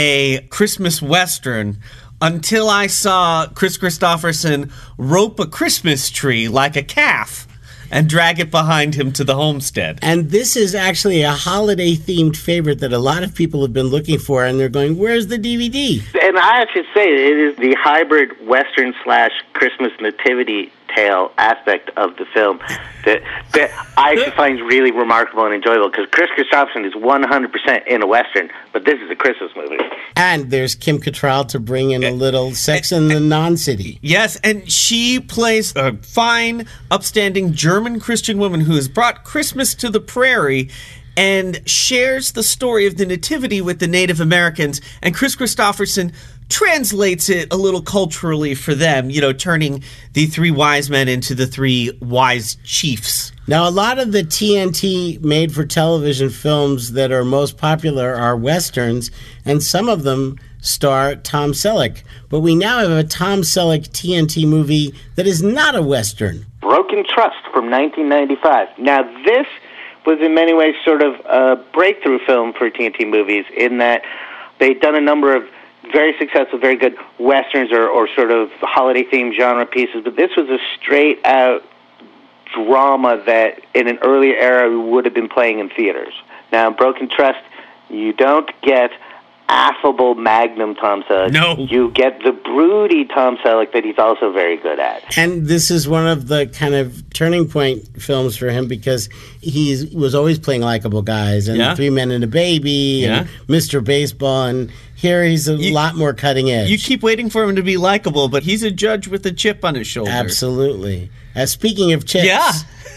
a Christmas Western until I saw Chris Christopherson rope a Christmas tree like a calf and drag it behind him to the homestead. And this is actually a holiday-themed favorite that a lot of people have been looking for, and they're going, where's the D V D? And I should say, it is the hybrid Western slash Christmas nativity tale aspect of the film that that I actually find really remarkable and enjoyable, because Chris Christopherson is one hundred percent in a Western, but this is a Christmas movie. And there's Kim Cattrall to bring in a little Sex in the Non-City. Yes, and she plays a fine, upstanding German Christian woman who has brought Christmas to the prairie and shares the story of the Nativity with the Native Americans. And Chris Christopherson translates it a little culturally for them, you know, turning the three wise men into the three wise chiefs. Now, a lot of the T N T made-for-television films that are most popular are Westerns, and some of them star Tom Selleck. But we now have a Tom Selleck T N T movie that is not a Western. Broken Trust from nineteen ninety-five. Now, this was in many ways sort of a breakthrough film for T N T movies, in that they'd done a number of very successful, very good Westerns or, or sort of holiday-themed genre pieces, but this was a straight-out drama that in an earlier era would have been playing in theaters. Now, in Broken Trust, you don't get affable Magnum Tom Selleck. No. You get the broody Tom Selleck that he's also very good at. And this is one of the kind of turning point films for him, because he was always playing likable guys, and Yeah. Three Men and a Baby, Yeah. and Mister Baseball, and here he's a You- lot more cutting edge. You keep waiting for him to be likable, but he's a judge with a chip on his shoulder. Absolutely. Uh, speaking of chips, Yeah.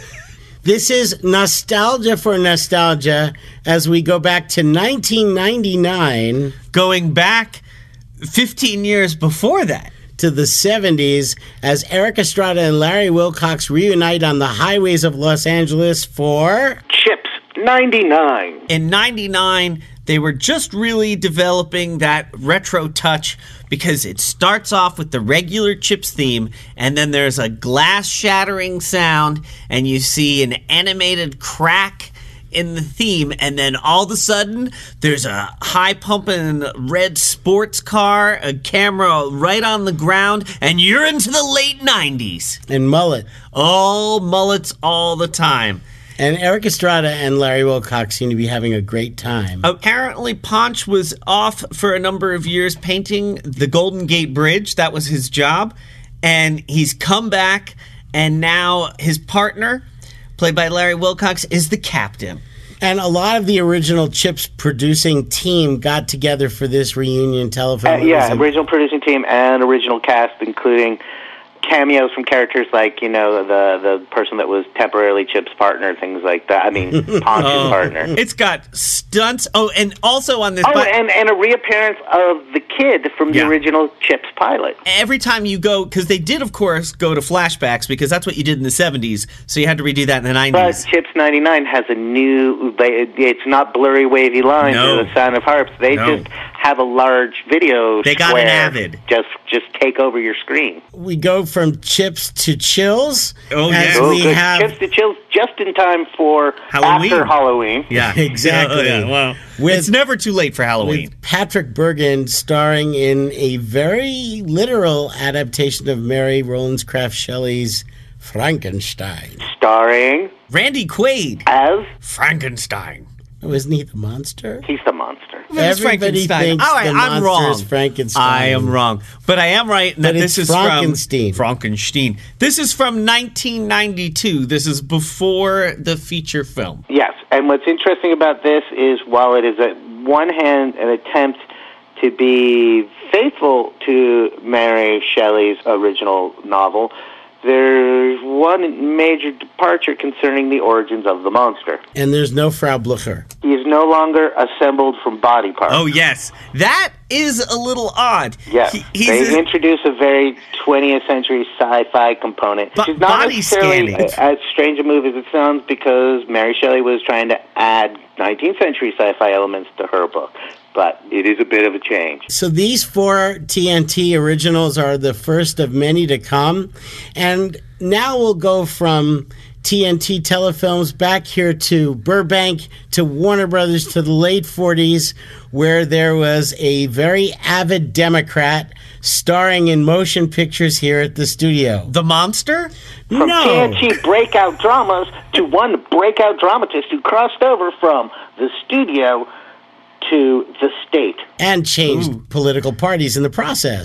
this is nostalgia for nostalgia as we go back to nineteen ninety-nine Going back fifteen years before that. to the seventies as Eric Estrada and Larry Wilcox reunite on the highways of Los Angeles for... Chips, ninety-nine. In ninety-nine, they were just really developing that retro touch, because it starts off with the regular Chips theme, and then there's a glass-shattering sound, and you see an animated crack in the theme, and then all of a sudden, there's a high-pumping red sports car, a camera right on the ground, and you're into the late nineties. and Mullet. All mullets all the time. And Eric Estrada and Larry Wilcox seem to be having a great time. Apparently, Ponch was off for a number of years painting the Golden Gate Bridge. That was his job. And he's come back, and now his partner, played by Larry Wilcox, is the captain. And a lot of the original Chips producing team got together for this reunion telefilm. Uh, yeah, original producing team and original cast, including cameos from characters like, you know, the the person that was temporarily Chip's partner, things like that. I mean, Ponch's Oh. partner. It's got stunts. Oh, and also on this... Oh, but and, and a reappearance of the kid from the Yeah. original Chips pilot. every time you go... Because they did, of course, go to flashbacks, because that's what you did in the seventies, so you had to redo that in the But nineties. Chips ninety-nine has a new... They, it's not blurry, wavy lines No. or the sound of harps. They No. just have a large video They got square an Avid. Just, just take over your screen. We go from Chips to Chills. Oh, as yeah. Oh, we good. have Chips to Chills just in time for Halloween. after Halloween. Yeah. Exactly. Oh, yeah, well, With- it's never too late for Halloween. with Patrick Bergen starring in a very literal adaptation of Mary Wollstonecraft Shelley's Frankenstein. Starring Randy Quaid, as... Frankenstein. Oh, isn't he the monster? He's the monster. It's Everybody Frankenstein. thinks All right, the I'm monster wrong. is Frankenstein. I am wrong, but I am right in that But this it's is Frankenstein. from Frankenstein. This is from nineteen ninety-two. This is before the feature film. Yes, and what's interesting about this is while it is at one hand an attempt to be faithful to Mary Shelley's original novel, there's one major departure concerning the origins of the monster. And there's no Frau Blucher. He is no longer assembled from body parts. Oh yes, that is a little odd. Yes, He- he's they a- introduce a very twentieth century sci-fi component, which Bo- is not body necessarily scanning. as strange a move as it sounds, because Mary Shelley was trying to add nineteenth century sci-fi elements to her book. But it is a bit of a change. So these four T N T originals are the first of many to come. And now we'll go from T N T telefilms back here to Burbank, to Warner Brothers, to the late forties, where there was a very avid Democrat starring in motion pictures here at the studio. the monster. From No. T N T breakout dramas to one breakout dramatist who crossed over from the studio to the state. And changed political parties in the process.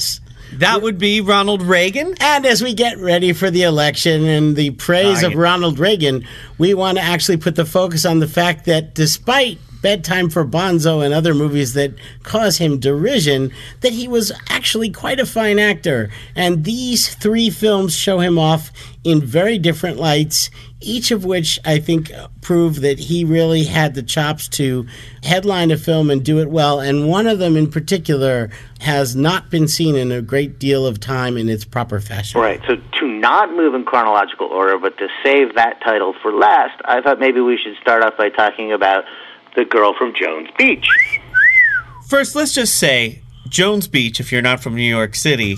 That would be Ronald Reagan. And as we get ready for the election and the praise Oh, of yeah. Ronald Reagan, we want to actually put the focus on the fact that despite Bedtime for Bonzo and other movies that cause him derision, that he was actually quite a fine actor. And these three films show him off in very different lights, each of which I think prove that he really had the chops to headline a film and do it well. And one of them in particular has not been seen in a great deal of time in its proper fashion. Right. So to not move in chronological order, but to save that title for last, I thought maybe we should start off by talking about The Girl from Jones Beach. First, let's just say Jones Beach, if you're not from New York City,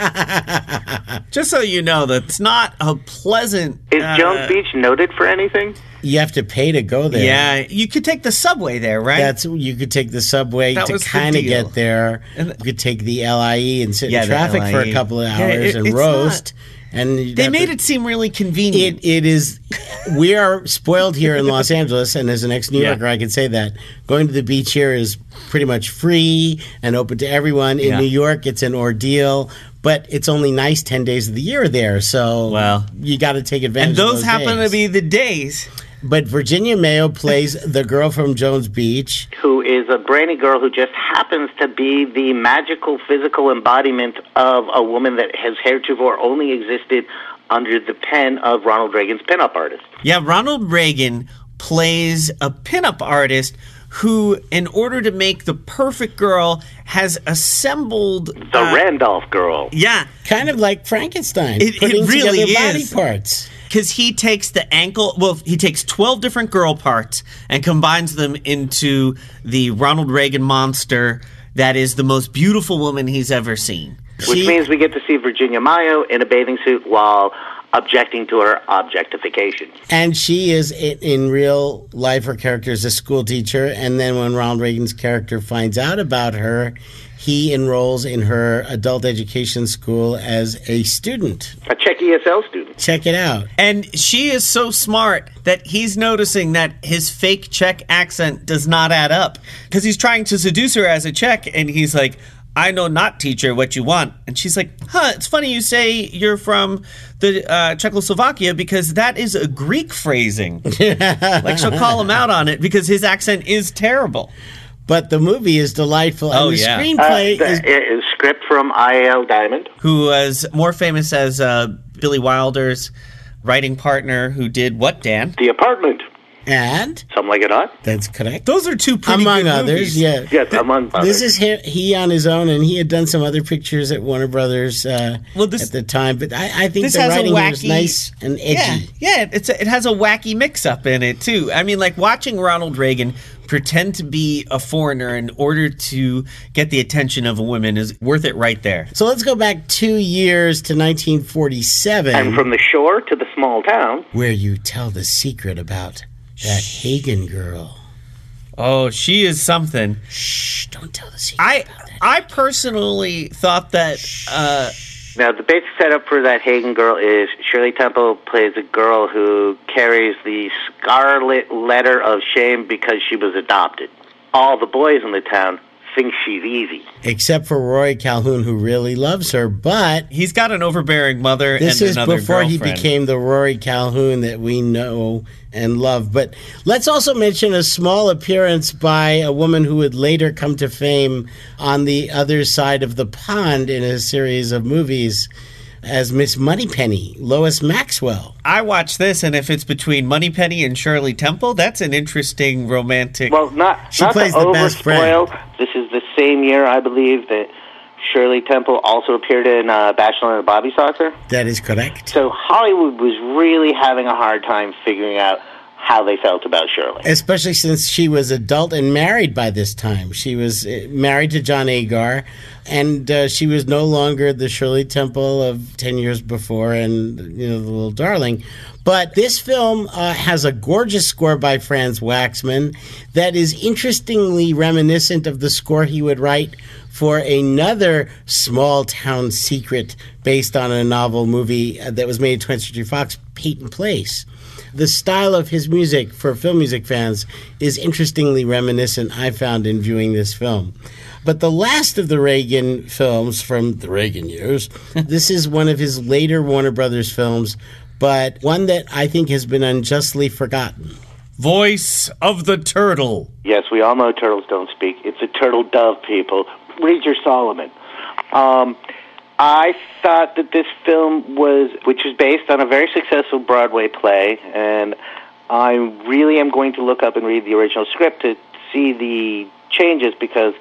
just so you know, that's not a pleasant... Is uh, Jones Beach noted for anything? You have to pay to go there. Yeah, you could take the subway there, right? That's you could take the subway That to was the kind of deal. get there. And You could take the L I E and sit Yeah, in the traffic for L I E. a couple of Yeah, hours it- and it's roast. And you'd they have made to- it seem really convenient. It it is. We are spoiled here in Los Angeles, and as an ex-New Yeah. Yorker, I can say that going to the beach here is pretty much free and open to everyone. In Yeah. New York, it's an ordeal, but it's only nice ten days of the year there. So Well. you got to take advantage. and of those, those happen days. to be the days. But Virginia Mayo plays the girl from Jones Beach. Who is a brainy girl who just happens to be the magical physical embodiment of a woman that has heretofore only existed under the pen of Ronald Reagan's pinup artist. Yeah, Ronald Reagan plays a pinup artist who, in order to make the perfect girl, has assembled... The uh, Randolph girl. Yeah, Kind of like Frankenstein, It- it putting really together body is. parts. because he takes the ankle, well, he takes twelve different girl parts and combines them into the Ronald Reagan monster that is the most beautiful woman he's ever seen. Which She- means we get to see Virginia Mayo in a bathing suit while objecting to her objectification. And she is, in, in real life, her character is a school teacher. And then when Ronald Reagan's character finds out about her, he enrolls in her adult education school as a student. A Czech E S L student. Check it out. And she is so smart that he's noticing that his fake Czech accent does not add up. Because he's trying to seduce her as a Czech, and he's like, I know not, teacher, what you want. And she's like, huh, it's funny you say you're from the uh, Czechoslovakia because that is a Greek phrasing. Like, she'll call him out on it because his accent is terrible. But the movie is delightful. Oh, and the yeah. Uh, screenplay the, is... is script from I A L Diamond. Who was more famous as uh, Billy Wilder's writing partner who did what, Dan? The Apartment. And Something like it not? that's correct. Those are two pretty Among good others, movies. yeah. Yes, among others. This is he, he on his own, and he had done some other pictures at Warner Brothers uh, Well, this- at the time. But I, I think this the has a writing here is wacky- nice and edgy. Yeah, yeah, it's a, it has a wacky mix-up in it too. I mean, like watching Ronald Reagan pretend to be a foreigner in order to get the attention of a woman is worth it right there. So let's go back two years to nineteen forty-seven, And from the shore to the small town. where you tell the secret about that Hagen girl. Oh, she is something. Shh, don't tell the secret I about that. I personally thought that uh, Now, the basic setup for that Hagen girl is Shirley Temple plays a girl who carries the scarlet letter of shame because she was adopted. All the boys in the town think she's easy. Except for Rory Calhoun, who really loves her, but he's got an overbearing mother this and is another before he girlfriend. became the Rory Calhoun that we know and love. But let's also mention a small appearance by a woman who would later come to fame on the other side of the pond in a series of movies as Miss Moneypenny, Lois Maxwell. I watched this, and if it's between Moneypenny and Shirley Temple, that's an interesting romantic. Well, not, She not plays to the best overspoil, this is the same year, I believe, that Shirley Temple also appeared in uh, Bachelor and Bobby Saucer. That is correct. So Hollywood was really having a hard time figuring out how they felt about Shirley. Especially since she was adult and married by this time. She was uh, married to John Agar, and uh, she was no longer the Shirley Temple of ten years before and, you know, the little darling. But this film uh, has a gorgeous score by Franz Waxman that is interestingly reminiscent of the score he would write for another small town secret based on a novel movie that was made at twentieth Century Fox, Peyton Place. The style of his music, for film music fans, is interestingly reminiscent, I found, in viewing this film. But the last of the Reagan films from the Reagan years, this is one of his later Warner Brothers films, but one that I think has been unjustly forgotten. Voice of the Turtle. Yes, we all know turtles don't speak. It's a turtle dove, people. Read your Solomon. Um... I thought that this film was, which is based on a very successful Broadway play, and I really am going to look up and read the original script to see the changes, because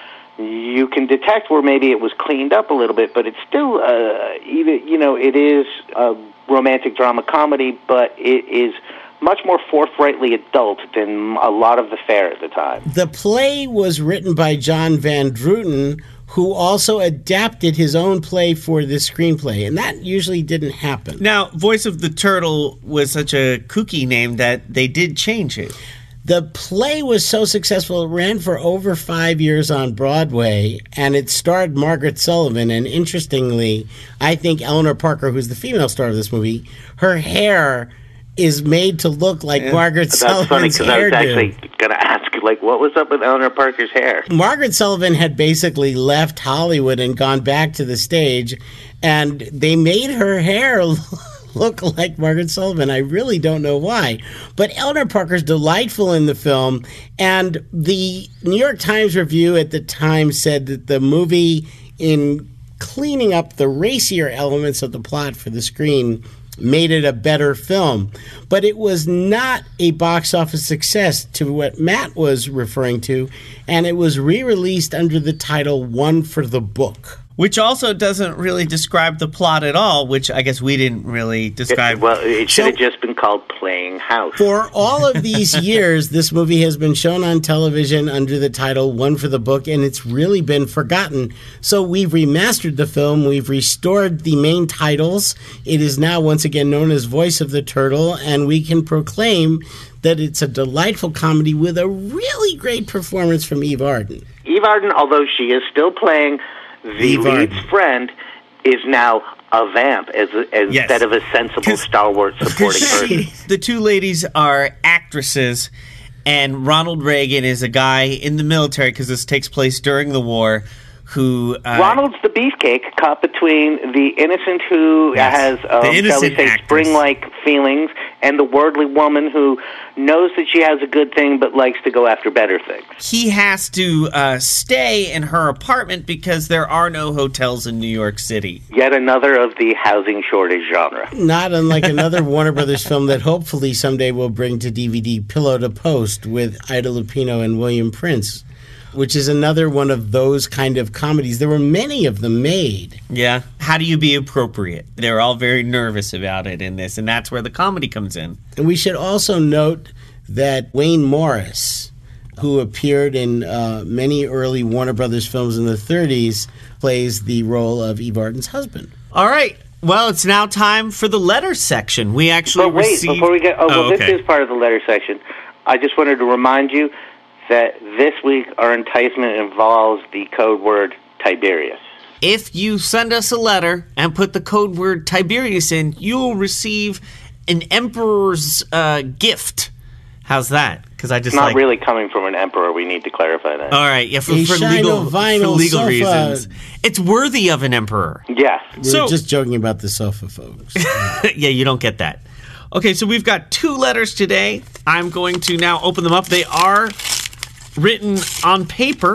you can detect where maybe it was cleaned up a little bit, but it's still, uh, even, you know, it is a romantic drama comedy, but it is much more forthrightly adult than a lot of the fare at the time. The play was written by John Van Druten, who also adapted his own play for the screenplay, and that usually didn't happen. Now, Voice of the Turtle was such a kooky name that they did change it. The play was so successful, it ran for over five years on Broadway, and it starred Margaret Sullivan, and interestingly, I think Eleanor Parker, who's the female star of this movie, her hair is made to look like yeah. Margaret That's Sullivan's funny, because I was actually hairdo. going to ask, like, what was up with Eleanor Parker's hair? Margaret Sullivan had basically left Hollywood and gone back to the stage, and they made her hair look like Margaret Sullivan. I really don't know why. But Eleanor Parker's delightful in the film, and the New York Times review at the time said that the movie, in cleaning up the racier elements of the plot for the screen, made it a better film. But it was not a box office success, to what Matt was referring to, and it was re-released under the title One for the Book. Which also doesn't really describe the plot at all, which I guess we didn't really describe. It, well, it should So- have just been called Playing House. For all of these years, this movie has been shown on television under the title One for the Book, and it's really been forgotten. So we've remastered the film, we've restored the main titles. It is now once again known as Voice of the Turtle, and we can proclaim that it's a delightful comedy with a really great performance from Eve Arden. Eve Arden, although she is still playing the Eve lead's Arden. friend, is now a vamp as, as Yes. instead of a sensible, stalwart supporting person. The two ladies are actresses, and Ronald Reagan is a guy in the military, because this takes place during the war, who... Uh, Ronald's the beefcake caught between the innocent who Yes. has, The um, shall we innocent say, actress. spring-like feelings, and the worldly woman who knows that she has a good thing but likes to go after better things. he has to uh, stay in her apartment because there are no hotels in New York City. Yet another of the housing shortage genre. Not unlike another Warner Brothers film that hopefully someday we'll bring to D V D, Pillow to Post, with Ida Lupino and William Prince, which is another one of those kind of comedies. There were many of them made. Yeah. How do you be appropriate? They're all very nervous about it in this, and that's where the comedy comes in. And we should also note that Wayne Morris, who appeared in uh, many early Warner Brothers films in the thirties, plays the role of Eve Arden's husband. All right. Well, it's now time for the letter section. We actually But wait, received... before we get... Oh, well, Oh, okay. this is part of the letter section. I just wanted to remind you that this week our enticement involves the code word Tiberius. If you send us a letter and put the code word Tiberius in, you'll receive an emperor's uh, gift. How's that? Because I just It's not like... really coming from an emperor. We need to clarify that. All right, yeah, for, A for shine legal, of vinyl for legal sofa. reasons. It's worthy of an emperor. Yes. We So- were just joking about the sofa, folks. Yeah, you don't get that. Okay, so we've got two letters today. I'm going to now open them up. They are written on paper.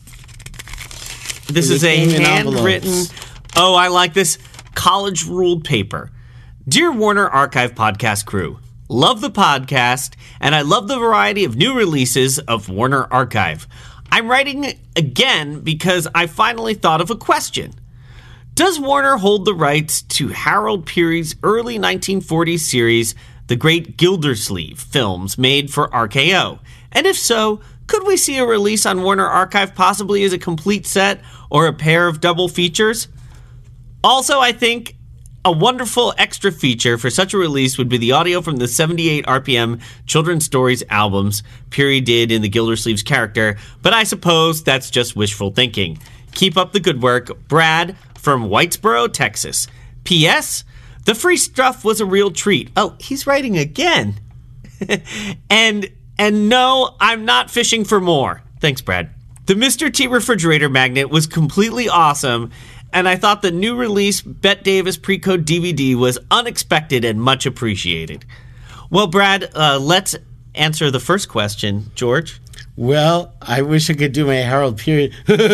This And is they a came in handwritten, envelopes. oh, I like this, college-ruled paper. Dear Warner Archive Podcast crew, love the podcast, and I love the variety of new releases of Warner Archive. I'm writing again because I finally thought of a question. Does Warner hold the rights to Harold Peary's early nineteen forties series, The Great Gildersleeve films made for R K O? And if so, could we see a release on Warner Archive possibly as a complete set or a pair of double features? Also, I think a wonderful extra feature for such a release would be the audio from the seventy-eight R P M children's stories albums Peary did in the Gildersleeve's character, but I suppose that's just wishful thinking. Keep up the good work. Brad from Whitesboro, Texas. P S. The free stuff was a real treat. Oh, he's writing again. and and no, I'm not fishing for more. Thanks, Brad. The Mister T refrigerator magnet was completely awesome, and I thought the new release Bette Davis Pre-Code D V D was unexpected and much appreciated. Well, Brad, uh, let's answer the first question. George? Well, I wish I could do my Harold Peary.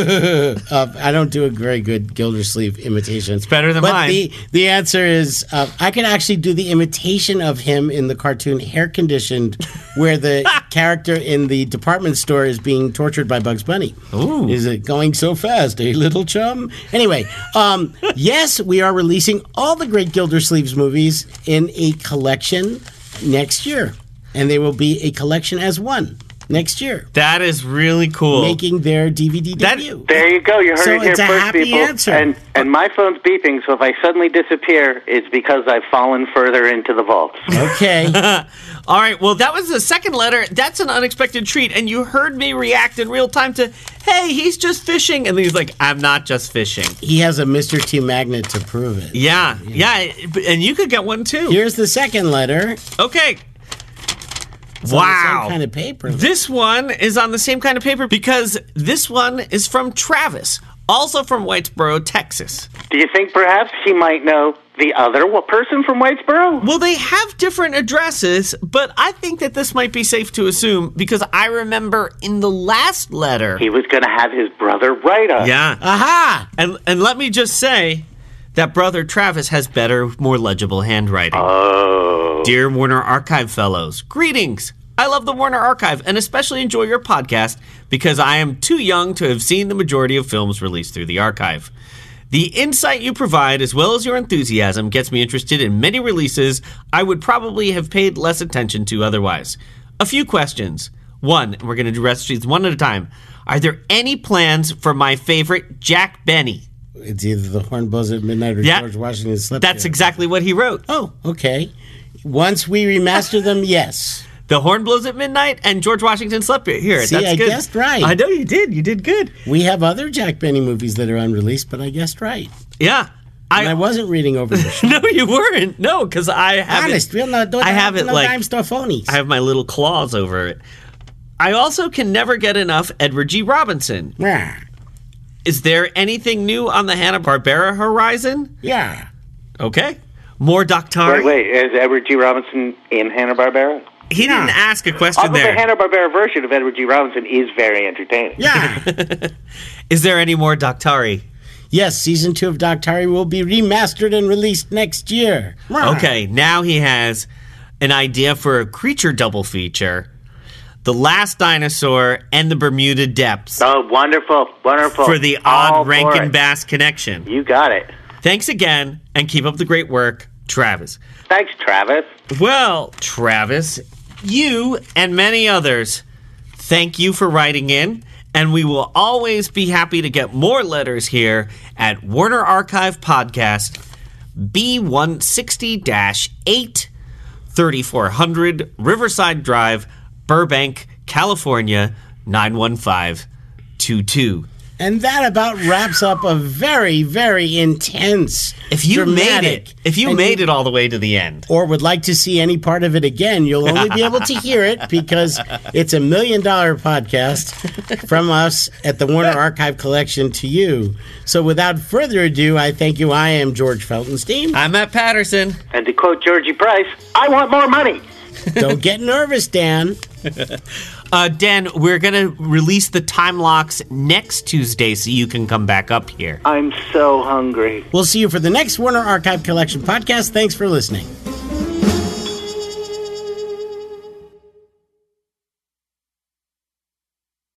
uh, I don't do a very good Gildersleeve imitation. It's better than but mine. The, the answer is uh, I can actually do the imitation of him in the cartoon Hair Conditioned, where the character in the department store is being tortured by Bugs Bunny. Ooh. Is it going so fast, eh, little chum? Anyway, um, yes, we are releasing all the great Gildersleeves movies in a collection next year. And they will be a collection as one. Next year. That is really cool. Making their D V D That- debut. There you go. You heard So it here it's a first, happy people. answer. And and my phone's beeping, so if I suddenly disappear, it's because I've fallen further into the vault. Okay. All right, well, that was the second letter. That's an unexpected treat, and you heard me react in real time to, hey, he's just fishing. And then he's like, I'm not just fishing. He has a Mister T magnet to prove it. Yeah, yeah, and you could get one, too. Here's the second letter. Okay. It's on the Wow. same kind of paper. This one is on the same kind of paper because this one is from Travis, also from Whitesboro, Texas. Do you think perhaps he might know the other wa- person from Whitesboro? Well, they have different addresses, but I think that this might be safe to assume because I remember in the last letter. He was going to have his brother write us. Yeah. Aha! And and let me just say that brother Travis has better, more legible handwriting. Oh. Dear Warner Archive fellows, greetings. I love the Warner Archive and especially enjoy your podcast because I am too young to have seen the majority of films released through the archive. The insight you provide, as well as your enthusiasm, gets me interested in many releases I would probably have paid less attention to otherwise. A few questions. One, and we're going to address these one at a time. Are there any plans for my favorite Jack Benny? It's either the Horn Blows at Midnight or Yeah. George Washington Slept That's Here. exactly what he wrote. Oh, okay. Once we remaster them, yes. The Horn Blows at Midnight and George Washington Slept Here. See, That's I good. guessed right. I know you did. You did good. We have other Jack Benny movies that are unreleased, but I guessed right. Yeah. And I wasn't reading over the show. No, you weren't. No, because I have Honest, it, we'll not do I have it no like dime store phonies. I have my little claws over it. I also can never get enough Edward G. Robinson. Yeah. Is there anything new on the Hanna-Barbera horizon? Yeah. Okay. More Doctari? Wait, wait. Is Edward G. Robinson in Hanna-Barbera? He didn't ask a question Although there. the Hanna-Barbera version of Edward G. Robinson is very entertaining. Yeah. Is there any more Doctari? Yes, season two of Doctari will be remastered and released next year. Okay, now he has an idea for a creature double feature. The Last Dinosaur and the Bermuda Depths Oh, wonderful, wonderful. for the All odd for Rankin it. Bass connection. You got it. Thanks again, and keep up the great work, Travis. Thanks, Travis. Well, Travis, you and many others, thank you for writing in, and we will always be happy to get more letters here at Warner Archive Podcast, B one sixty dash eight, thirty-four hundred Riverside Drive, Burbank, California, nine one five two two. And that about wraps up a very, very intense, If you made dramatic, it, if you and made it all the way to the end. or would like to see any part of it again, you'll only be able to hear it because it's a million dollar podcast from us at the Warner Archive Collection to you. So without further ado, I thank you. I am George Feltenstein. I'm Matt Patterson. And to quote Georgie Price, I want more money. Don't get nervous, Dan. Uh, Dan, we're going to release the time locks next Tuesday so you can come back up here. I'm so hungry. We'll see you for the next Warner Archive Collection podcast. Thanks for listening.